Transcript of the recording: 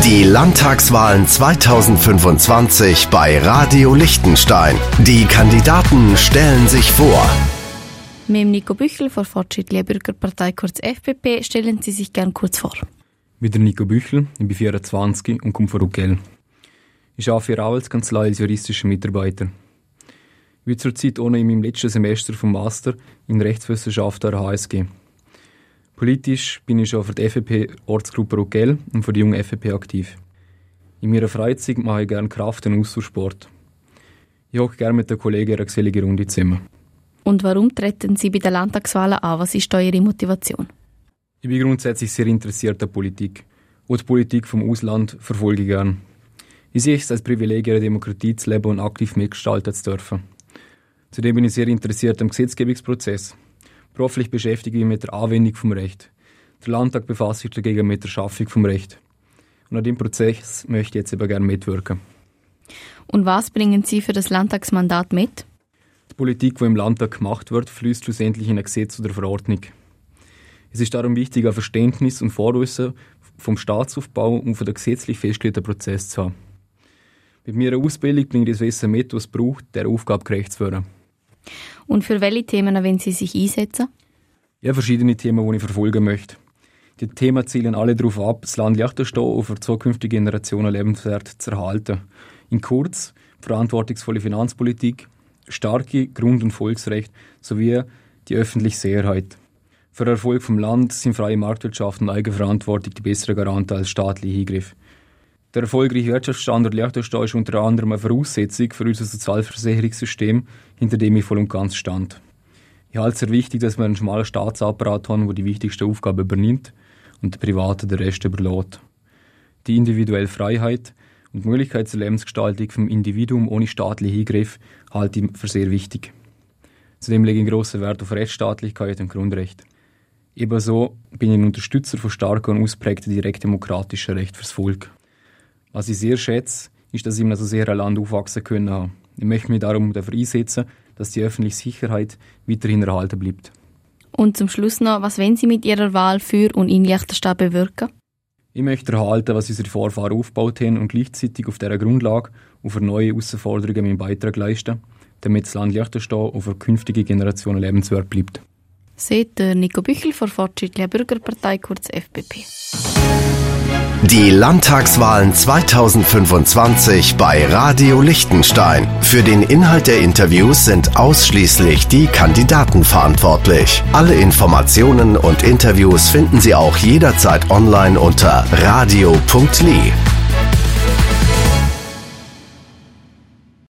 Die Landtagswahlen 2025 bei Radio Liechtenstein. Die Kandidaten stellen sich vor. Mit Nico Büchel von Fortschrittliche Bürgerpartei, kurz FBP, stellen Sie sich gern kurz vor. Mit Nico Büchel, ich bin 24 und komme von Ruckell. Ich arbeite für Anwaltskanzlei als juristischer Mitarbeiter. Ich bin zurzeit ohne in meinem letzten Semester vom Master in Rechtswissenschaft an der HSG. Politisch bin ich schon für die FDP-Ortsgruppe Ruckell und für die junge FDP aktiv. In meiner Freizeit mache ich gerne Kraft- und Ausdauersport. Ich hocke gerne mit den Kollegen in einer geselligen Runde zusammen. Und warum treten Sie bei den Landtagswahlen an? Was ist Ihre Motivation? Ich bin grundsätzlich sehr interessiert an Politik. Auch die Politik vom Ausland verfolge ich gerne. Ich sehe es als Privileg, in einer Demokratie zu leben und aktiv mitgestalten zu dürfen. Zudem bin ich sehr interessiert am Gesetzgebungsprozess. Beruflich beschäftige ich mich mit der Anwendung vom Recht. Der Landtag befasst sich dagegen mit der Schaffung vom Recht. Und an diesem Prozess möchte ich jetzt eben gerne mitwirken. Und was bringen Sie für das Landtagsmandat mit? Die Politik, die im Landtag gemacht wird, fließt schlussendlich in ein Gesetz oder Verordnung. Es ist darum wichtig, ein Verständnis und Vorwissen vom Staatsaufbau und von der gesetzlich festgelegten Prozess zu haben. Mit meiner Ausbildung bringe ich das Wissen mit, was es braucht, der Aufgabe gerecht zu werden. Und für welche Themen wollen Sie sich einsetzen? Ja, verschiedene Themen, die ich verfolgen möchte. Die Themen zielen alle darauf ab, das Land Liechtenstein auch für zukünftige Generationen lebenswert zu erhalten. In kurz, verantwortungsvolle Finanzpolitik, starke Grund- und Volksrechte sowie die öffentliche Sicherheit. Für den Erfolg vom Land sind freie Marktwirtschaft und Eigenverantwortung die besseren Garanten als staatliche Eingriffe. Der erfolgreiche Wirtschaftsstandort Liechtenstein ist unter anderem eine Voraussetzung für unser Sozialversicherungssystem, hinter dem ich voll und ganz stand. Ich halte es sehr wichtig, dass wir einen schmalen Staatsapparat haben, der die wichtigste Aufgabe übernimmt und der Private den Rest überlässt. Die individuelle Freiheit und die Möglichkeit zur Lebensgestaltung vom Individuum ohne staatliche Eingriff halte ich für sehr wichtig. Zudem lege ich grossen Wert auf Rechtsstaatlichkeit und Grundrechte. Ebenso bin ich ein Unterstützer von starken und ausprägten direktdemokratischen Rechten fürs Volk. Was ich sehr schätze, ist, dass ich in einem so sehr Land aufwachsen können habe. Ich möchte mich darum dafür einsetzen, dass die öffentliche Sicherheit weiterhin erhalten bleibt. Und zum Schluss noch, was wollen Sie mit Ihrer Wahl für und in Liechtenstein bewirken? Ich möchte erhalten, was unsere Vorfahren aufgebaut haben und gleichzeitig auf dieser Grundlage und für neue Herausforderungen meinen Beitrag leisten, damit das Land Liechtenstein auch für künftige Generationen lebenswert bleibt. Seht Nico Büchel von Fortschrittliche Bürgerpartei, kurz FBP. Die Landtagswahlen 2025 bei Radio Liechtenstein. Für den Inhalt der Interviews sind ausschließlich die Kandidaten verantwortlich. Alle Informationen und Interviews finden Sie auch jederzeit online unter radio.li.